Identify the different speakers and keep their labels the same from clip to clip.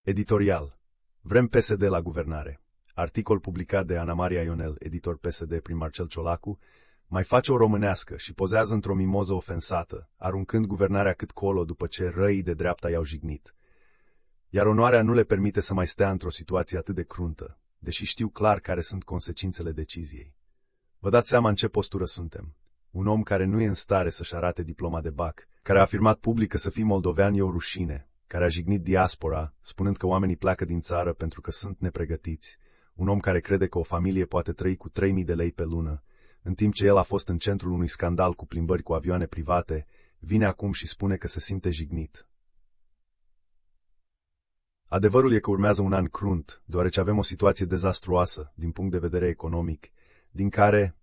Speaker 1: Editorial. Vrem PSD la guvernare. Articol publicat de Ana Maria Ionel, editor PSD prin Marcel Ciolacu, mai face o românească și pozează într-o mimoză ofensată, aruncând guvernarea cât colo după ce răii de dreapta i-au jignit. Iar onoarea nu le permite să mai stea într-o situație atât de cruntă, deși știu clar care sunt consecințele deciziei. Vă dați seama în ce postură suntem. Un om care nu e în stare să-și arate diploma de bac, care a afirmat public că să fii moldovean e o rușine, care a jignit diaspora, spunând că oamenii pleacă din țară pentru că sunt nepregătiți, un om care crede că o familie poate trăi cu 3.000 de lei pe lună, în timp ce el a fost în centrul unui scandal cu plimbări cu avioane private, vine acum și spune că se simte jignit. Adevărul e că urmează un an crunt, deoarece avem o situație dezastruoasă din punct de vedere economic, din care,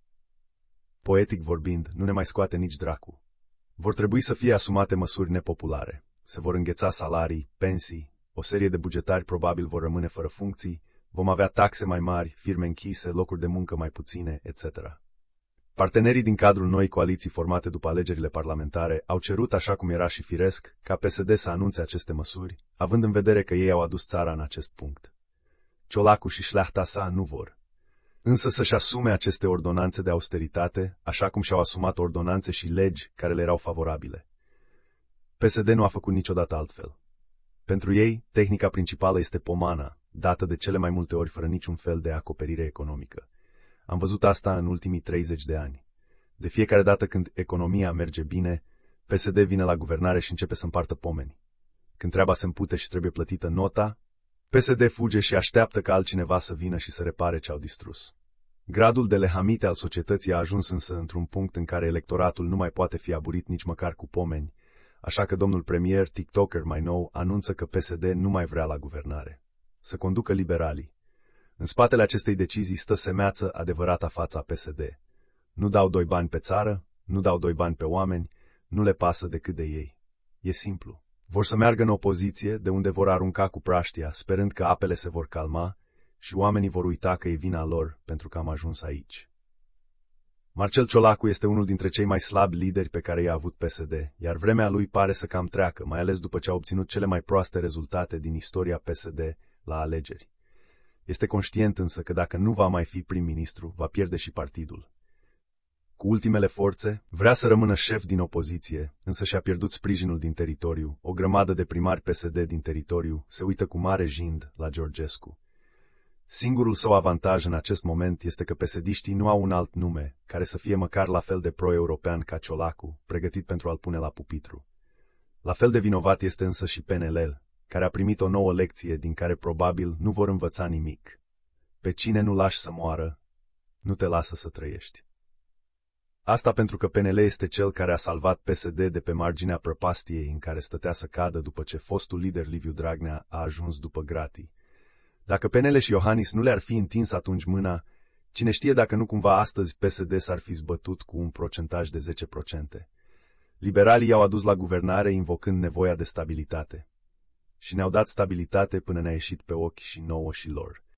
Speaker 1: poetic vorbind, nu ne mai scoate nici dracu. Vor trebui să fie asumate măsuri nepopulare. Se vor îngheța salarii, pensii, o serie de bugetari probabil vor rămâne fără funcții, vom avea taxe mai mari, firme închise, locuri de muncă mai puține, etc. Partenerii din cadrul noii coaliții formate după alegerile parlamentare au cerut, așa cum era și firesc, ca PSD să anunțe aceste măsuri, având în vedere că ei au adus țara în acest punct. Ciolacu și șleachta sa nu vor. Însă să-și asume aceste ordonanțe de austeritate, așa cum și-au asumat ordonanțe și legi care le erau favorabile. PSD nu a făcut niciodată altfel. Pentru ei, tehnica principală este pomana, dată de cele mai multe ori fără niciun fel de acoperire economică. Am văzut asta în ultimii 30 de ani. De fiecare dată când economia merge bine, PSD vine la guvernare și începe să împartă pomeni. Când treaba se împute și trebuie plătită nota, PSD fuge și așteaptă ca altcineva să vină și să repare ce au distrus. Gradul de lehamite al societății a ajuns însă într-un punct în care electoratul nu mai poate fi aburit nici măcar cu pomeni, așa că domnul premier, TikToker mai nou, anunță că PSD nu mai vrea la guvernare. Să conducă liberalii. În spatele acestei decizii stă semeață adevărata fața PSD. Nu dau 2 bani pe țară, nu dau 2 bani pe oameni, nu le pasă decât de ei. E simplu. Vor să meargă în opoziție, de unde vor arunca cu praștia, sperând că apele se vor calma și oamenii vor uita că e vina lor pentru că am ajuns aici. Marcel Ciolacu este unul dintre cei mai slabi lideri pe care i-a avut PSD, iar vremea lui pare să cam treacă, mai ales după ce a obținut cele mai proaste rezultate din istoria PSD la alegeri. Este conștient însă că dacă nu va mai fi prim-ministru, va pierde și partidul. Cu ultimele forțe, vrea să rămână șef din opoziție, însă și-a pierdut sprijinul din teritoriu, o grămadă de primari PSD din teritoriu se uită cu mare jind la Georgescu. Singurul său avantaj în acest moment este că PSD-știi nu au un alt nume, care să fie măcar la fel de pro-european ca Ciolacu, pregătit pentru a-l pune la pupitru. La fel de vinovat este însă și PNL, care a primit o nouă lecție din care probabil nu vor învăța nimic. Pe cine nu lași să moară, nu te lasă să trăiești. Asta pentru că PNL este cel care a salvat PSD de pe marginea prăpastiei în care stătea să cadă după ce fostul lider Liviu Dragnea a ajuns după gratii. Dacă PNL și Iohannis nu le-ar fi întins atunci mâna, cine știe dacă nu cumva astăzi PSD s-ar fi zbătut cu un procentaj de 10%. Liberalii i-au adus la guvernare invocând nevoia de stabilitate. Și ne-au dat stabilitate până ne-a ieșit pe ochi și nouă și lor.